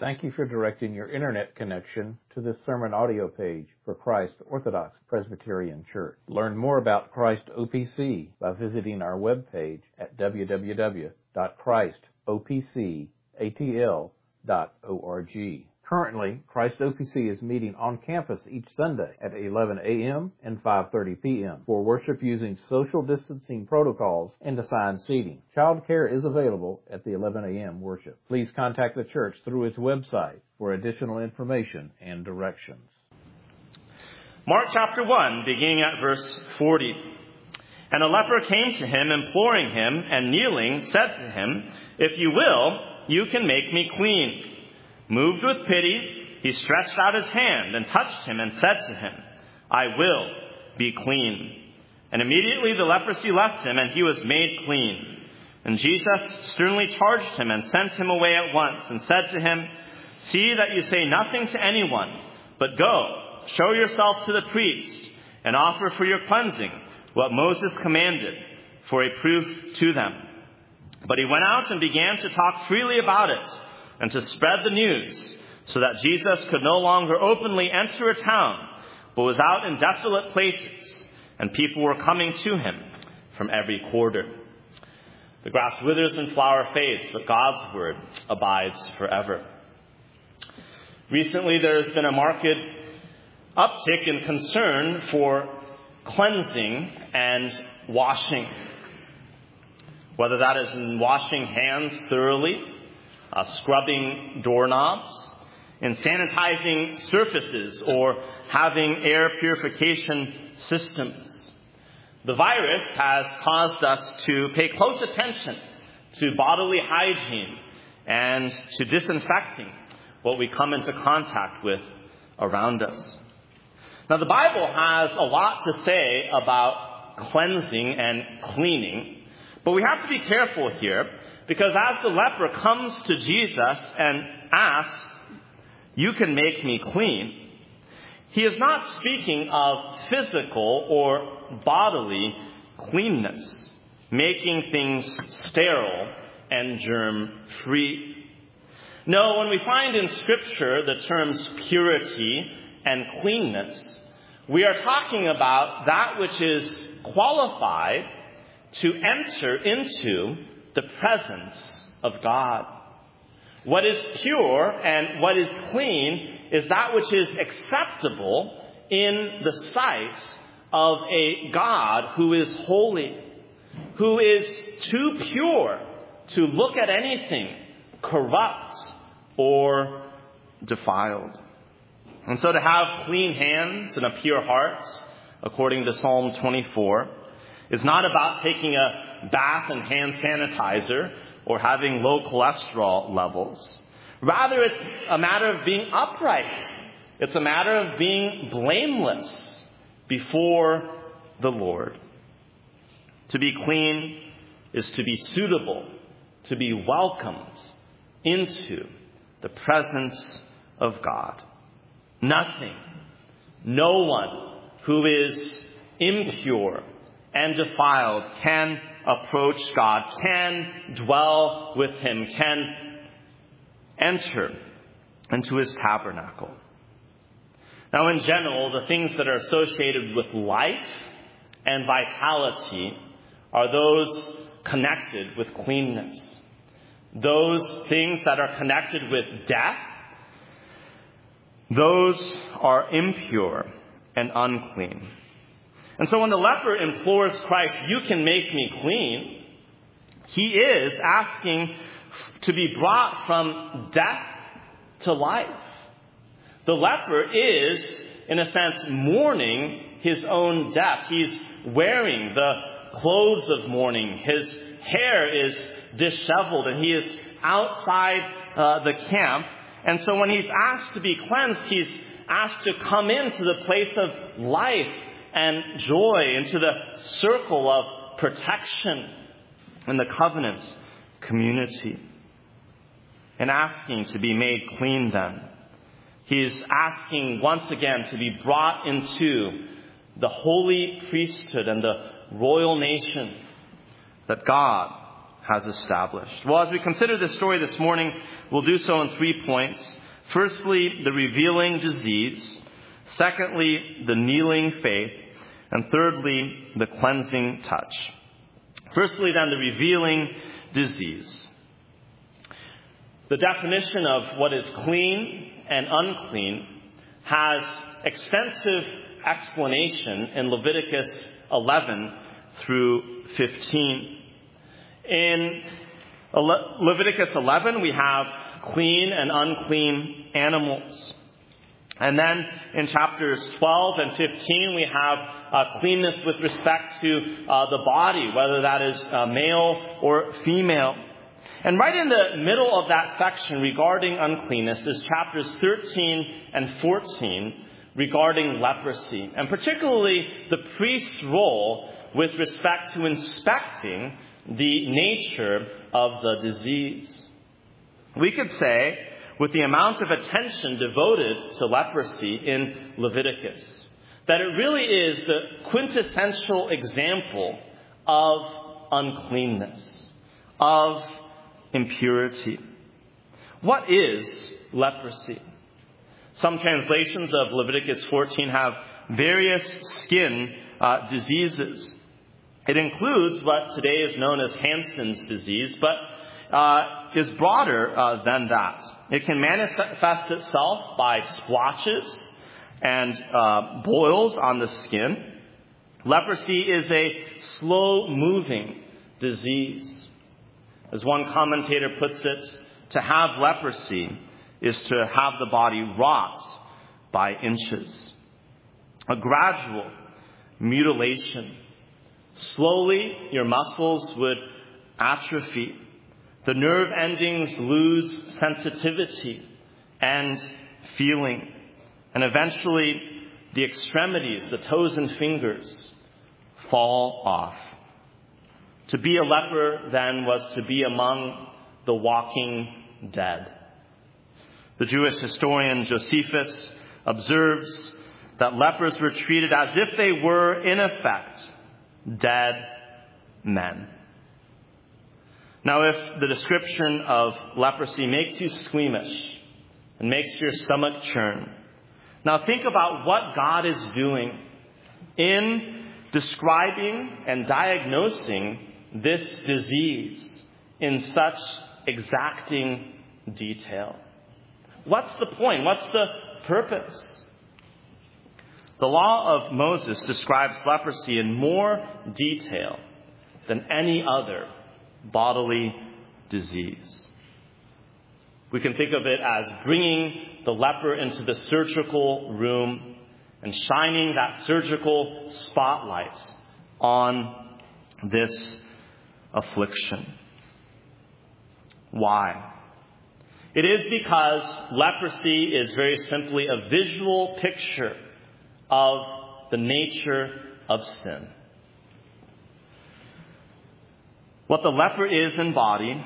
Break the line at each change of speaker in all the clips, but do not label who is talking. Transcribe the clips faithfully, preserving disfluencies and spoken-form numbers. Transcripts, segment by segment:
Thank you for directing your internet connection to this sermon audio page for Christ Orthodox Presbyterian Church. Learn more about Christ O P C by visiting our webpage at w w w dot christ o p c a t l dot org. Currently, Christ O P C is meeting on campus each Sunday at eleven a m and five thirty p m for worship using social distancing protocols and assigned seating. Child care is available at the eleven a m worship. Please contact the church through its website for additional information and directions.
Mark chapter one, beginning at verse forty. And a leper came to him, imploring him, and kneeling, said to him, "If you will, you can make me clean." Moved with pity, he stretched out his hand and touched him and said to him, "I will be clean." And immediately the leprosy left him, and he was made clean. And Jesus sternly charged him and sent him away at once, and said to him, "See that you say nothing to anyone, but go, show yourself to the priest, and offer for your cleansing what Moses commanded, for a proof to them." But he went out and began to talk freely about it, and to spread the news, so that Jesus could no longer openly enter a town, but was out in desolate places, and people were coming to him from every quarter. The grass withers and flower fades, but God's word abides forever. Recently, there has been a marked uptick in concern for cleansing and washing. Whether that is in washing hands thoroughly, Uh, scrubbing doorknobs, in sanitizing surfaces, or having air purification systems. The virus has caused us to pay close attention to bodily hygiene and to disinfecting what we come into contact with around us. Now, the Bible has a lot to say about cleansing and cleaning, but we have to be careful here, because as the leper comes to Jesus and asks, "You can make me clean," he is not speaking of physical or bodily cleanness, making things sterile and germ-free. No, when we find in Scripture the terms purity and cleanness, we are talking about that which is qualified to enter into the presence of God. What is pure and what is clean is that which is acceptable in the sight of a God who is holy, who is too pure to look at anything corrupt or defiled. And so to have clean hands and a pure heart, according to Psalm twenty-four, is not about taking a bath and hand sanitizer or having low cholesterol levels. Rather, it's a matter of being upright. It's a matter of being blameless before the Lord. To be clean is to be suitable, to be welcomed into the presence of God. Nothing, no one who is impure and defiled can approach God, can dwell with him, can enter into his tabernacle. Now, in general, the things that are associated with life and vitality are those connected with cleanness. Those things that are connected with death, those are impure and unclean. And so when the leper implores Christ, "You can make me clean," he is asking to be brought from death to life. The leper is, in a sense, mourning his own death. He's wearing the clothes of mourning. His hair is disheveled, and he is outside uh, the camp. And so when he's asked to be cleansed, he's asked to come into the place of life and joy, into the circle of protection and the covenant community. And asking to be made clean then, he's asking once again to be brought into the holy priesthood and the royal nation that God has established. Well, as we consider this story this morning, we'll do so in three points. Firstly, the revealing disease. Secondly, the kneeling faith. And thirdly, the cleansing touch. Firstly, then, the revealing disease. The definition of what is clean and unclean has extensive explanation in Leviticus eleven through fifteen. In Le- Leviticus eleven, we have clean and unclean animals. And then in chapters twelve and fifteen, we have uh, cleanness with respect to uh, the body, whether that is uh, male or female. And right in the middle of that section regarding uncleanness is chapters thirteen and fourteen regarding leprosy, and particularly the priest's role with respect to inspecting the nature of the disease. We could say, with the amount of attention devoted to leprosy in Leviticus, that it really is the quintessential example of uncleanness, of impurity. What is leprosy? Some translations of Leviticus fourteen have various skin uh, diseases. It includes what today is known as Hansen's disease, but uh, is broader uh, than that. It can manifest itself by splotches and uh, boils on the skin. Leprosy is a slow-moving disease. As one commentator puts it, to have leprosy is to have the body rot by inches. A gradual mutilation. Slowly, your muscles would atrophy. The nerve endings lose sensitivity and feeling. And eventually, the extremities, the toes and fingers, fall off. To be a leper, then, was to be among the walking dead. The Jewish historian Josephus observes that lepers were treated as if they were, in effect, dead men. Now, if the description of leprosy makes you squeamish and makes your stomach churn, now think about what God is doing in describing and diagnosing this disease in such exacting detail. What's the point? What's the purpose? The law of Moses describes leprosy in more detail than any other bodily disease. We can think of it as bringing the leper into the surgical room and shining that surgical spotlight on this affliction. Why? It is because leprosy is very simply a visual picture of the nature of sin. What the leper is in body,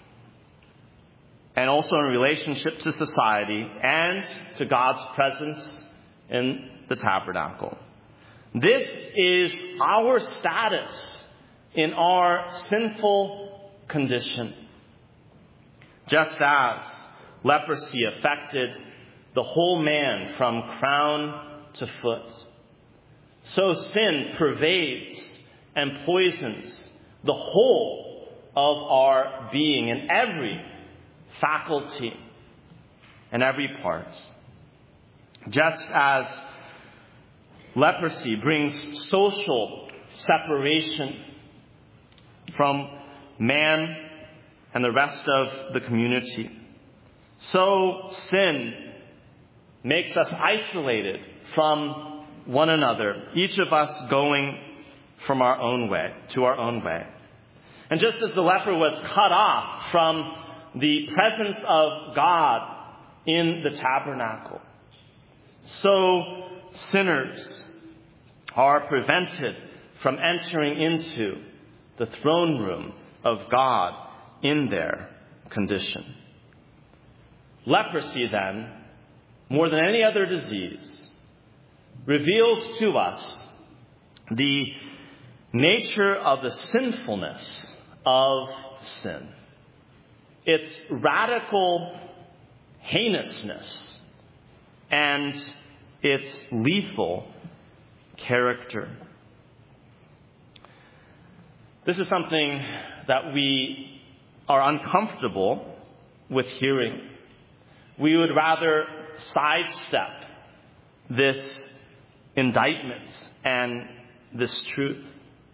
and also in relationship to society and to God's presence in the tabernacle. This is our status in our sinful condition. Just as leprosy affected the whole man from crown to foot, so sin pervades and poisons the whole of our being in every faculty and every part. Just as leprosy brings social separation from man and the rest of the community, so sin makes us isolated from one another, each of us going from our own way, to our own way. And just as the leper was cut off from the presence of God in the tabernacle, so sinners are prevented from entering into the throne room of God in their condition. Leprosy, then, more than any other disease, reveals to us the nature of the sinfulness of sin, its radical heinousness, and its lethal character. This is something that we are uncomfortable with hearing. We would rather sidestep this indictment and this truth.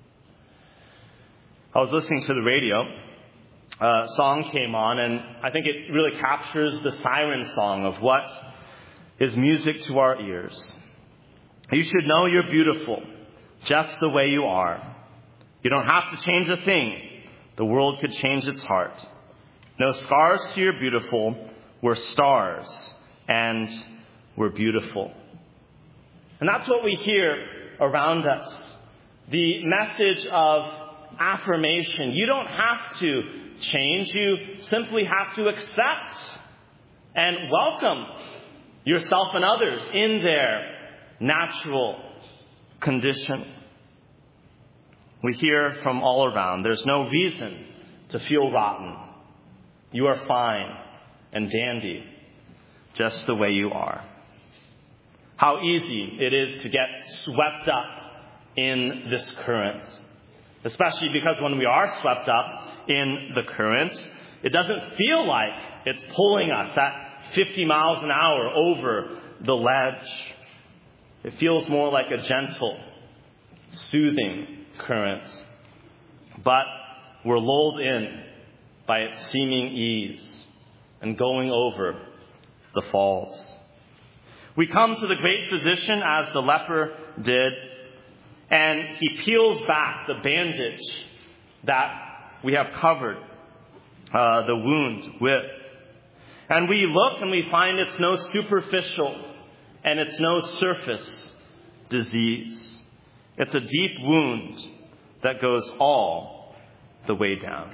I was listening to the radio. A song came on, and I think it really captures the siren song of what is music to our ears. You should know you're beautiful, just the way you are. You don't have to change a thing. The world could change its heart. No scars to your beautiful. We're stars, and we're beautiful. And that's what we hear around us. The message of affirmation. You don't have to change. You simply have to accept and welcome yourself and others in their natural condition. We hear from all around, there's no reason to feel rotten. You are fine and dandy, just the way you are. How easy it is to get swept up in this current, especially because when we are swept up in the current, it doesn't feel like it's pulling us at fifty miles an hour over the ledge. It feels more like a gentle, soothing current. But we're lulled in by its seeming ease and going over the falls. We come to the great physician as the leper did, and he peels back the bandage that we have covered uh, the wound with. And we look and we find it's no superficial and it's no surface disease. It's a deep wound that goes all the way down.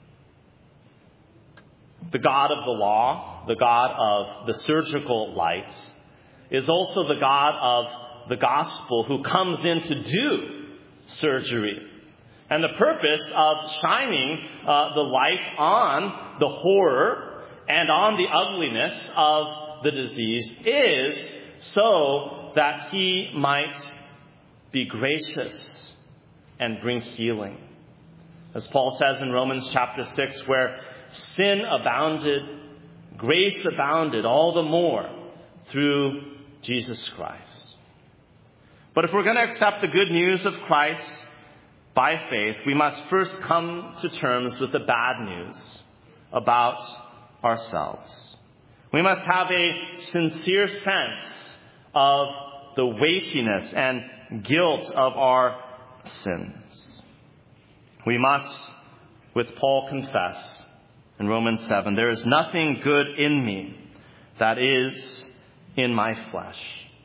The God of the law, the God of the surgical light, is also the God of the gospel who comes in to do surgery. And the purpose of shining uh, the light on the horror and on the ugliness of the disease is so that he might be gracious and bring healing. As Paul says in Romans chapter six, where sin abounded, grace abounded all the more through Jesus Christ. But if we're going to accept the good news of Christ by faith, we must first come to terms with the bad news about ourselves. We must have a sincere sense of the weightiness and guilt of our sins. We must, with Paul, confess in Romans seven, there is nothing good in me that is in my flesh.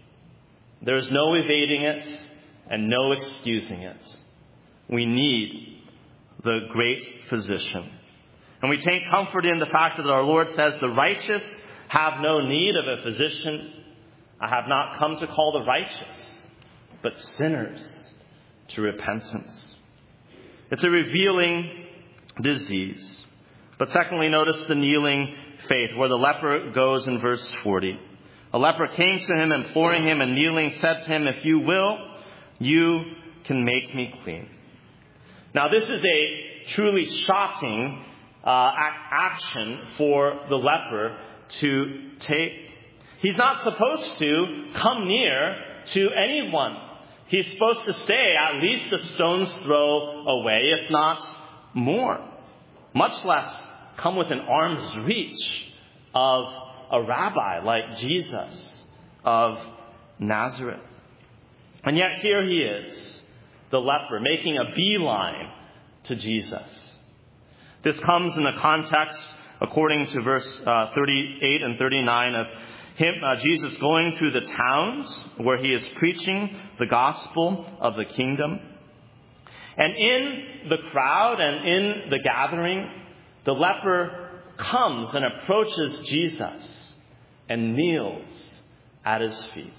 There is no evading it and no excusing it. We need the great physician. And we take comfort in the fact that our Lord says, the righteous have no need of a physician. I have not come to call the righteous, but sinners to repentance. It's a revealing disease. But secondly, notice the kneeling faith, where the leper goes in verse forty. A leper came to him, imploring him, and kneeling said to him, if you will, you can make me clean. Now, this is a truly shocking uh, action for the leper to take. He's not supposed to come near to anyone. He's supposed to stay at least a stone's throw away, if not more. Much less come within arm's reach of a rabbi like Jesus of Nazareth. And yet here he is, the leper, making a beeline to Jesus. This comes in the context, according to verse uh, thirty-eight and thirty-nine, of him, uh, Jesus going through the towns where he is preaching the gospel of the kingdom. And in the crowd and in the gathering, the leper comes and approaches Jesus and kneels at his feet.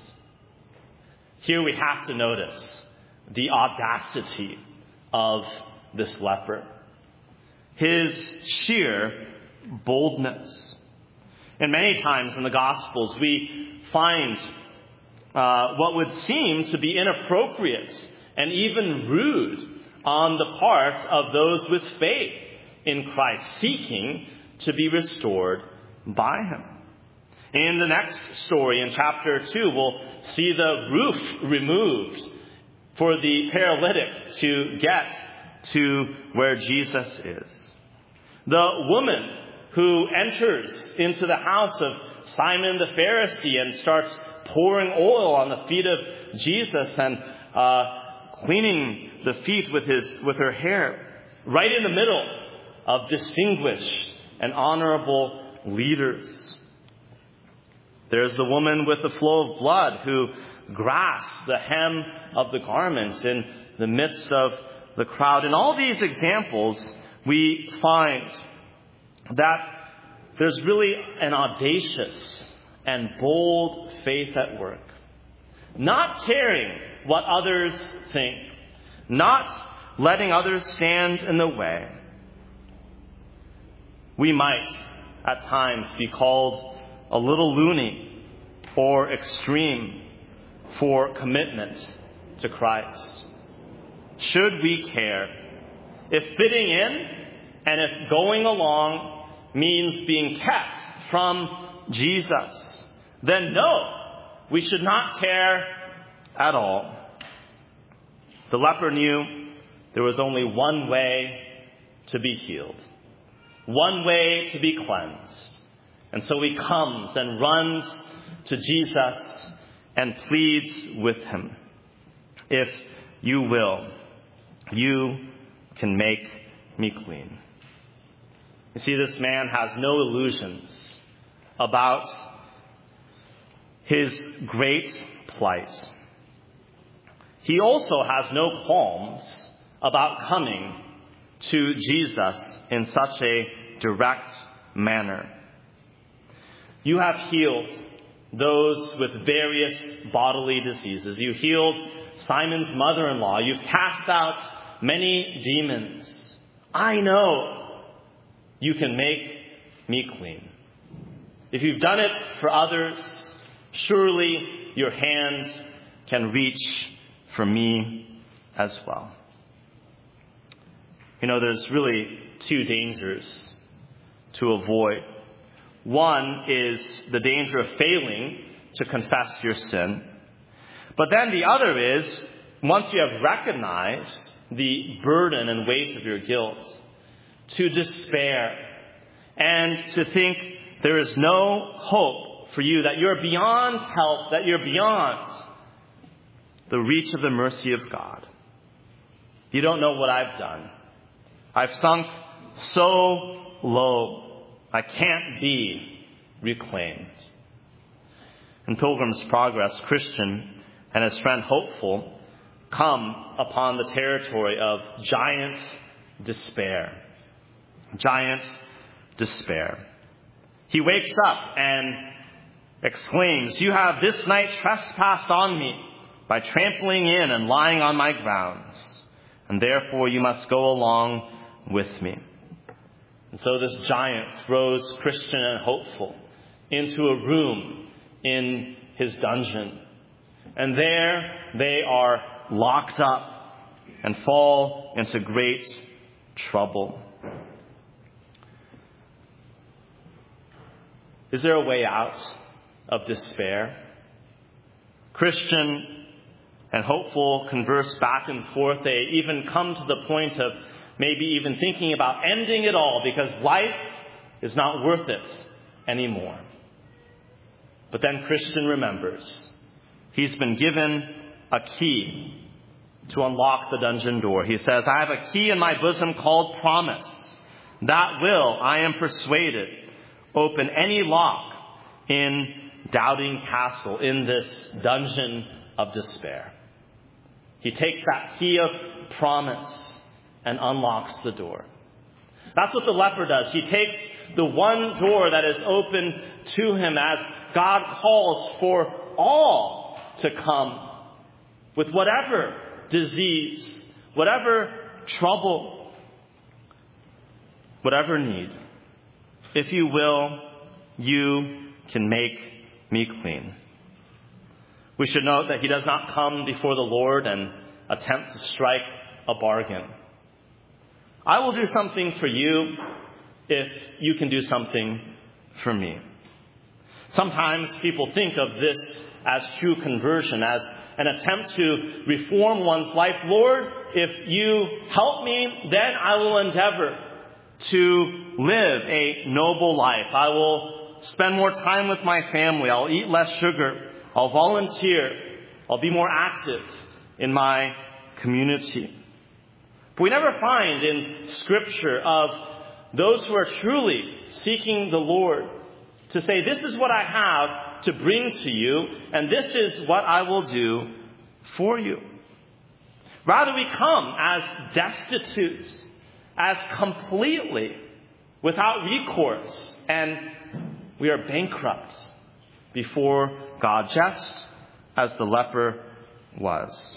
Here we have to notice the audacity of this leper. his sheer boldness. And many times in the Gospels, we find uh, what would seem to be inappropriate and even rude on the part of those with faith in Christ, seeking to be restored by him. In the next story, in chapter two, we'll see the roof removed for the paralytic to get to where Jesus is. The woman who enters into the house of Simon the Pharisee and starts pouring oil on the feet of Jesus and uh, cleaning the feet with his with her hair, right in the middle of distinguished and honorable leaders. There's the woman with the flow of blood who grasps the hem of the garments in the midst of the crowd. In all these examples, we find that there's really an audacious and bold faith at work. Not caring what others think, not letting others stand in the way. We might, at times, be called a little loony or extreme for commitment to Christ. Should we care? If fitting in and if going along means being kept from Jesus, then no, we should not care at all. The leper knew there was only one way to be healed, one way to be cleansed. And so he comes and runs to Jesus and pleads with him. If you will, you can make me clean. You see, this man has no illusions about his great plight. He also has no qualms about coming to Jesus in such a direct manner. You have healed those with various bodily diseases. You healed Simon's mother-in-law. You've cast out many demons. I know you can make me clean. If you've done it for others, surely your hands can reach for me as well. You know, there's really two dangers to avoid. One is the danger of failing to confess your sin. But then the other is, once you have recognized the burden and weight of your guilt, to despair and to think there is no hope for you, that you're beyond help, that you're beyond the reach of the mercy of God. You don't know what I've done. I've sunk so low. I can't be reclaimed. In Pilgrim's Progress, Christian and his friend Hopeful come upon the territory of giant despair. Giant despair. He wakes up and exclaims, "You have this night trespassed on me by trampling in and lying on my grounds, and therefore you must go along with me." And so this giant throws Christian and Hopeful into a room in his dungeon. And there they are locked up and fall into great trouble. Is there a way out of despair? Christian and Hopeful converse back and forth. They even come to the point of maybe even thinking about ending it all because life is not worth it anymore. But then Christian remembers he's been given a key to unlock the dungeon door. He says, "I have a key in my bosom called promise. That will, I am persuaded, open any lock in Doubting Castle, in this dungeon of despair." He takes that key of promise and unlocks the door. That's what the leper does. He takes the one door that is open to him as God calls for all to come with whatever disease, whatever trouble. whatever need. If you will, you can make me clean. We should note that he does not come before the Lord and attempt to strike a bargain. I will do something for you if you can do something for me. Sometimes people think of this as true conversion, as an attempt to reform one's life. Lord, if you help me, then I will endeavor to live a noble life. I will spend more time with my family. I'll eat less sugar. I'll volunteer. I'll be more active in my community. But we never find in Scripture of those who are truly seeking the Lord to say, this is what I have to bring to you, and this is what I will do for you. Rather, we come as destitute, as completely without recourse, and we are bankrupt before God, just as the leper was.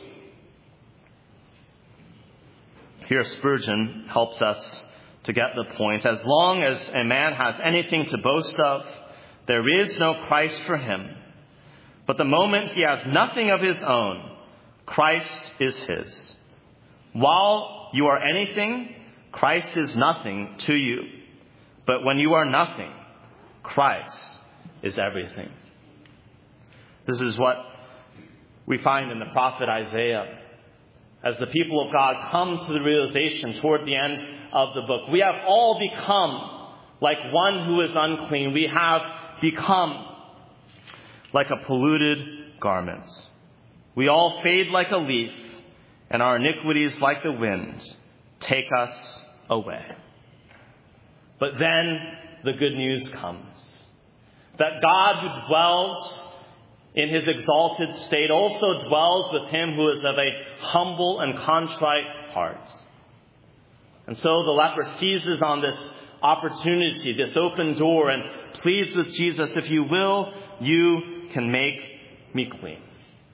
Here Spurgeon helps us to get the point. As long as a man has anything to boast of, there is no Christ for him. But the moment he has nothing of his own, Christ is his. While you are anything, Christ is nothing to you. But when you are nothing, Christ is everything. This is what we find in the prophet Isaiah. As the people of God come to the realization toward the end of the book, we have all become like one who is unclean. We have become like a polluted garment. We all fade like a leaf, and our iniquities, like the wind, take us away. But then the good news comes, that God who dwells in his exalted state also dwells with him who is of a humble and contrite heart. And so the leper seizes on this opportunity, this open door, and pleads with Jesus, if you will, you can make me clean.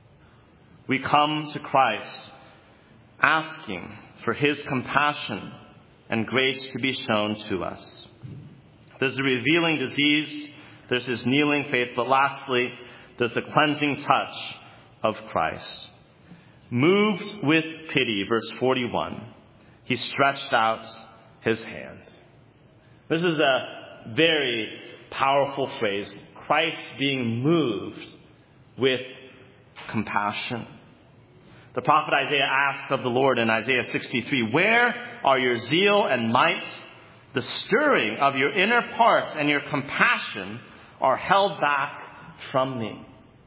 We come to Christ asking for his compassion and grace to be shown to us. There's the revealing disease, there's his kneeling faith, but lastly, there's the cleansing touch of Christ. Moved with pity, verse forty-one, he stretched out his hand. This is a very powerful phrase, Christ being moved with compassion. The prophet Isaiah asks of the Lord in Isaiah sixty-three, where are your zeal and might? The stirring of your inner parts and your compassion are held back from me.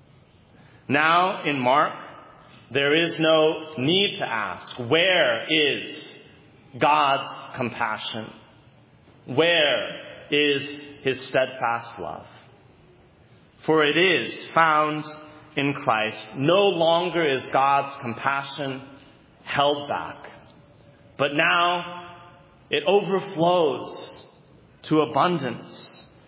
Now in Mark, there is no need to ask, where is God's compassion? Where is his steadfast love? For it is found in Christ. No longer is God's compassion held back, but now it overflows to abundance.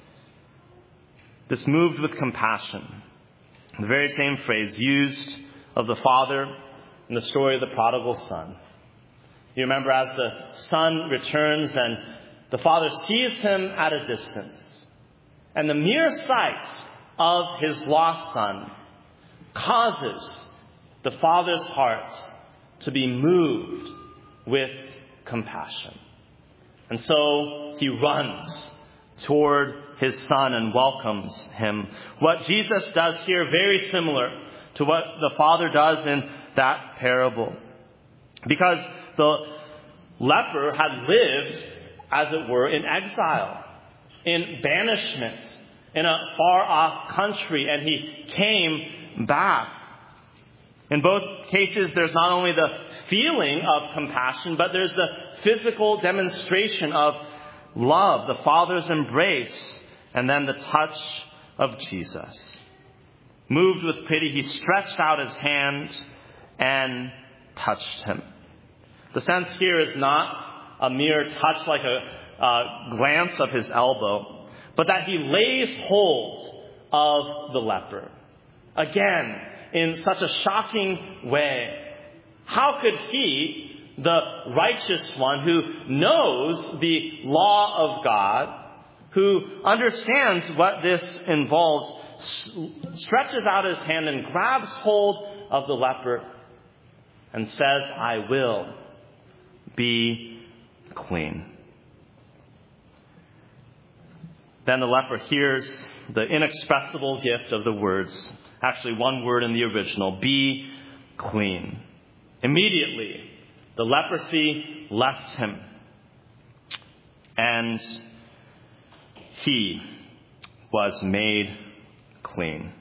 This moved with compassion, the very same phrase used of the father in the story of the prodigal son. You remember, as the son returns and the father sees him at a distance, and the mere sight of his lost son causes the father's heart to be moved with compassion. And so he runs toward his son and welcomes him. What Jesus does here, very similar to what the father does in that parable. Because the leper had lived, as it were, in exile, in banishment, in a far-off country, and he came back. In both cases, there's not only the feeling of compassion, but there's the physical demonstration of love, the Father's embrace, and then the touch of Jesus. Moved with pity, he stretched out his hand and touched him. The sense here is not a mere touch like a uh, glance of his elbow, but that he lays hold of the leper. Again, in such a shocking way. How could he, the righteous one who knows the law of God, who understands what this involves, stretches out his hand and grabs hold of the leper and says, I will be clean. Then the leper hears the inexpressible gift of the words, actually one word in the original, be clean. Immediately, the leprosy left him, and he was made clean.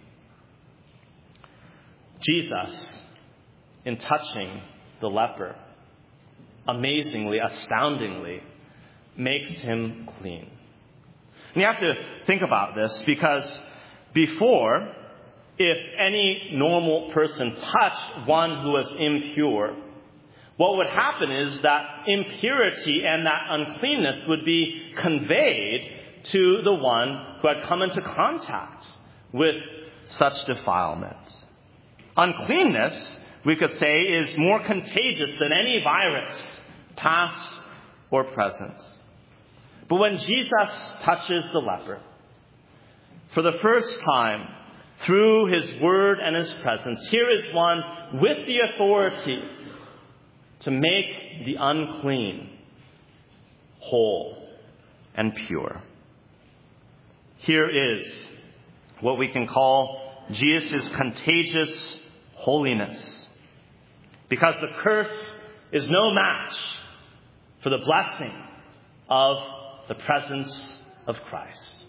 Jesus, in touching the leper, amazingly, astoundingly, makes him clean. And you have to think about this, because before, if any normal person touched one who was impure, what would happen is that impurity and that uncleanness would be conveyed to the one who had come into contact with such defilement. Uncleanness, we could say, is more contagious than any virus, past or present. But when Jesus touches the leper, for the first time, through his word and his presence, here is one with the authority to make the unclean whole and pure. Here is what we can call Jesus' contagious holiness, because the curse is no match for the blessing of the presence of Christ.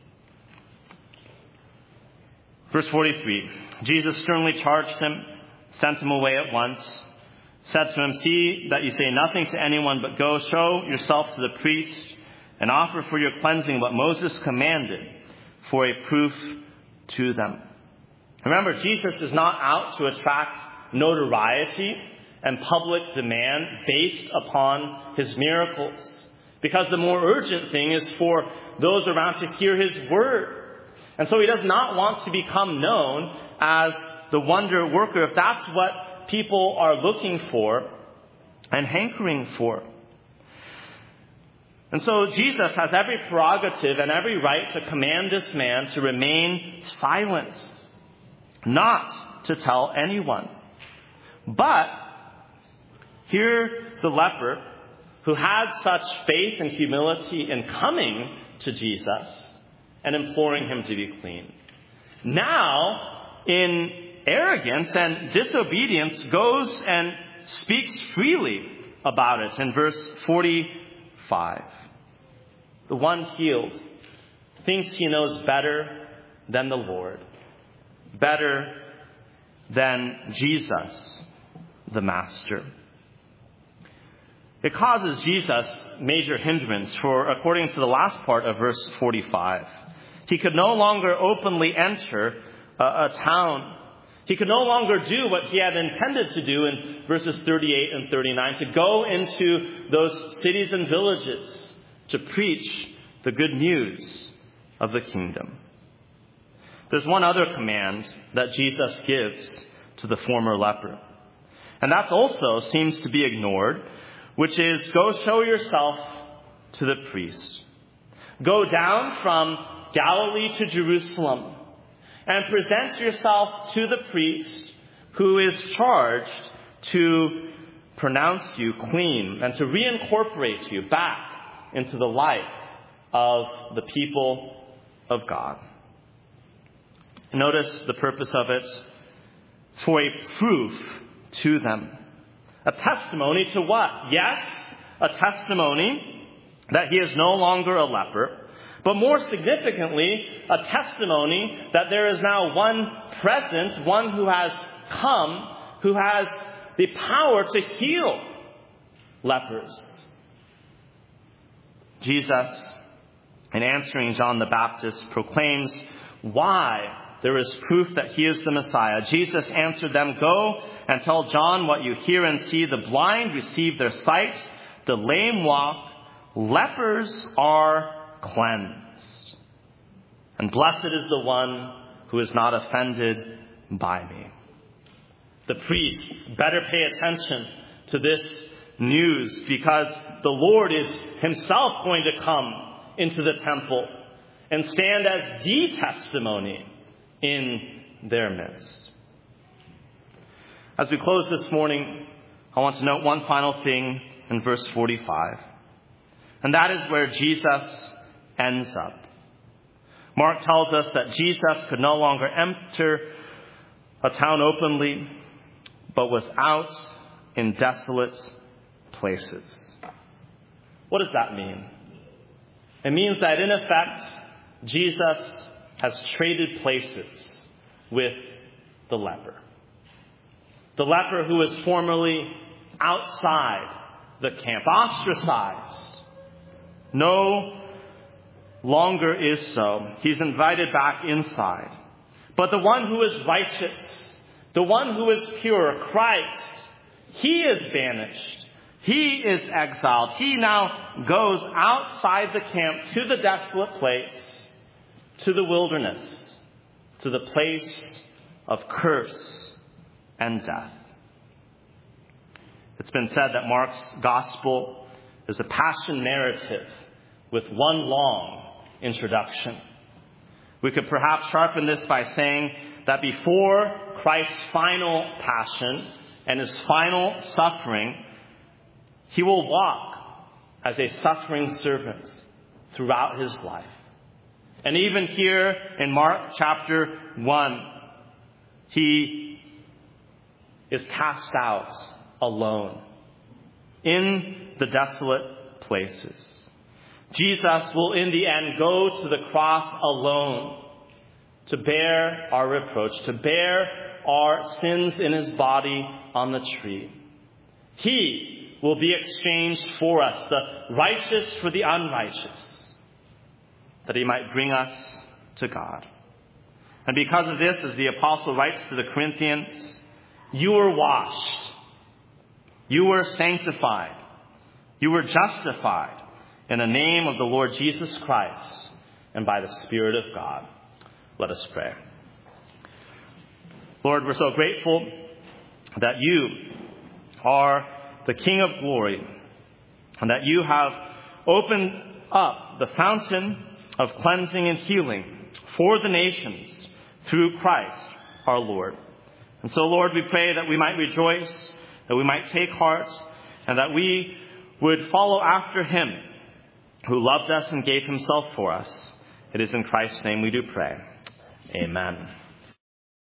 Verse forty-three, Jesus sternly charged him, sent him away at once, said to him, see that you say nothing to anyone, but go, show yourself to the priest, and offer for your cleansing what Moses commanded for a proof to them. Remember, Jesus is not out to attract notoriety and public demand based upon his miracles, because the more urgent thing is for those around to hear his word. And so he does not want to become known as the wonder worker, if that's what people are looking for and hankering for. And so Jesus has every prerogative and every right to command this man to remain silent, not to tell anyone. But here the leper, who had such faith and humility in coming to Jesus and imploring him to be clean, now in arrogance and disobedience goes and speaks freely about it. In verse forty-five, the one healed thinks he knows better than the Lord, better than Jesus, the Master. It causes Jesus major hindrance, for according to the last part of verse forty-five, he could no longer openly enter a, a town. He could no longer do what he had intended to do in verses thirty-eight and thirty-nine, to go into those cities and villages to preach the good news of the kingdom. There's one other command that Jesus gives to the former leper, and that also seems to be ignored, which is, go show yourself to the priest. Go down from Galilee to Jerusalem and present yourself to the priest, who is charged to pronounce you clean and to reincorporate you back into the life of the people of God. Notice the purpose of it: for a proof to them. A testimony to what? Yes, a testimony that he is no longer a leper, but more significantly, a testimony that there is now one present, one who has come, who has the power to heal lepers. Jesus, in answering John the Baptist, proclaims why there is proof that he is the Messiah. Jesus answered them, go and tell John what you hear and see. The blind receive their sight, the lame walk, lepers are cleansed. And blessed is the one who is not offended by me. The priests better pay attention to this news, because the Lord is himself going to come into the temple and stand as the testimony in their midst. As we close this morning, I want to note one final thing in verse forty-five. And that is where Jesus ends up. Mark tells us that Jesus could no longer enter a town openly, but was out in desolate places. What does that mean? It means that in effect, Jesus has traded places with the leper. The leper who was formerly outside the camp, ostracized, no longer is so. He's invited back inside. But the one who is righteous, the one who is pure, Christ, he is banished. He is exiled. He now goes outside the camp to the desolate place, to the wilderness, to the place of curse and death. It's been said that Mark's gospel is a passion narrative with one long introduction. We could perhaps sharpen this by saying that before Christ's final passion and his final suffering, he will walk as a suffering servant throughout his life. And even here in Mark chapter one, he is cast out alone in the desolate places. Jesus will in the end go to the cross alone to bear our reproach, to bear our sins in his body on the tree. He will be exchanged for us, the righteous for the unrighteous, that he might bring us to God. And because of this, as the apostle writes to the Corinthians, you were washed, you were sanctified, you were justified in the name of the Lord Jesus Christ and by the Spirit of God. Let us pray. Lord, we're so grateful that you are the King of glory and that you have opened up the fountain of cleansing and healing for the nations through Christ our Lord. And so, Lord, we pray that we might rejoice, that we might take heart, and that we would follow after him who loved us and gave himself for us. It is in Christ's name we do pray. Amen.